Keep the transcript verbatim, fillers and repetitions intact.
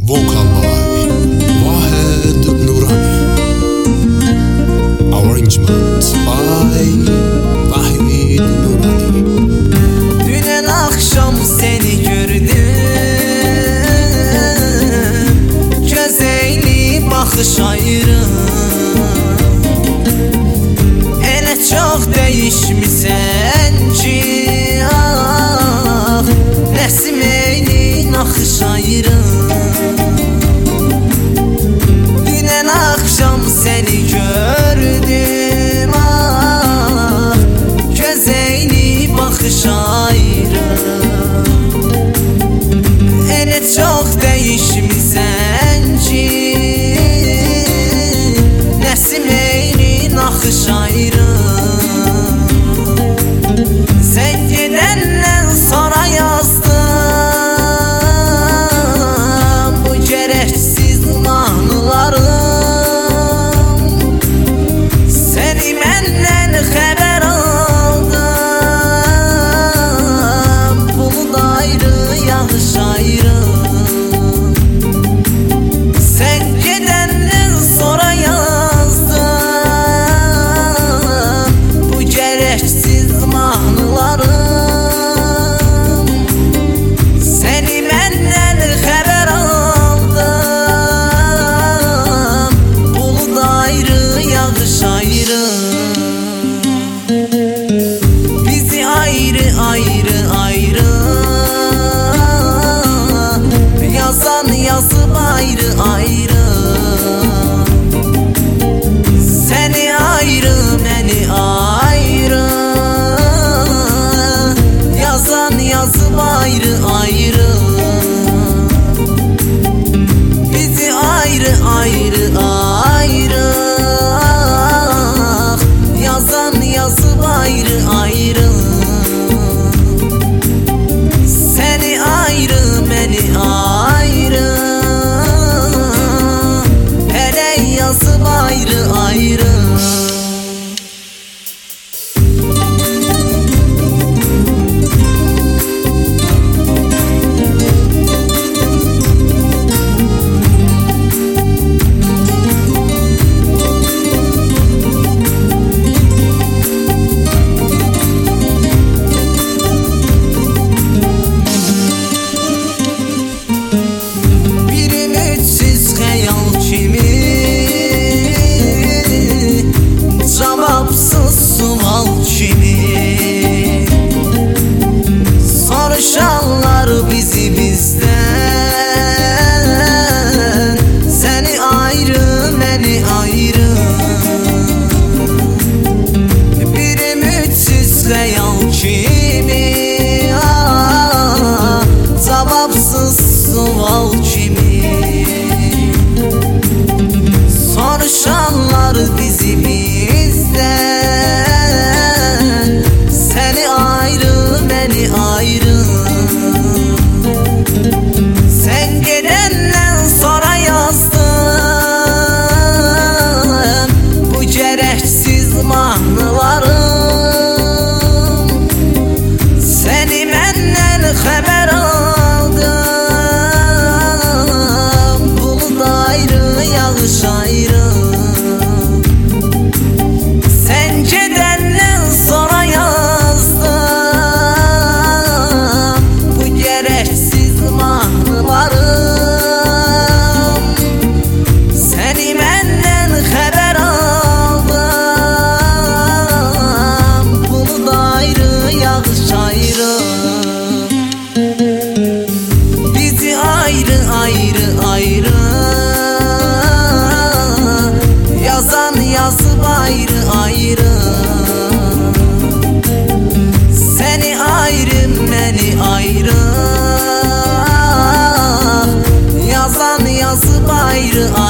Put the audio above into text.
Vocal by Wahed Nurani. Arrangement by Wahed Nurani. Dünen akşam seni gördüm, gözeyli bakış ayrı. Elə çox değişmisən ki, ah, Nəsim eyni naxış ayrı. Dünən akşam seni gördüm, ah, gözeyli bakış ayrı. Elə çox değişmisən ki, Nəsim eyni naxış ayrı. Sen gedəndən sonra yazdım bu gərəksiz mahnılarım. Səni məndən xəbər aldım, bulud ayrı, yağış ayrı. Sen gedəndən sonra yazdım bu gərəksiz mahnılarım. Səni məndən xəbər aldım, bulud ayrı, yağış ayrı. Bizi ayrı ayrı ayrı yazan yazıb ayrı ayrı. Səni ayrı, məni ayrı yazan yazıb ayrı ayrı. Bizi ayrı ayrı ayrı yazan yazıb ayrı ayrı. Səni ayrı, məni ayrı hələ yazıb ayrı ayrı. Bir ümitsiz xəyal kimi, cavabsız sual kimi soruşanlar bizi bizdən. Səni ayrı, məni ayrı. Bir ümitsiz xəyal kimi, ah, cavabsız sual kimi soruşanlar bizi bizdən. Səni ayrı, məni ayrı. Sen gedəndən sonra yazdım bu gərəksiz mahnılarım. Səni məndən xəbər aldım, bulud ayrı, yağış ayrı. Sen gedəndən sonra yazdım bu gərəksiz mahnılarım. Səni məndən xəbər aldım, bulud ayrı, yağış ayrı. Bizi ayrı ayrı ayrı yazan yazıb ayrı ayrı. Səni ayrı, məni ayrı yazan yazıb ayrı ayrı.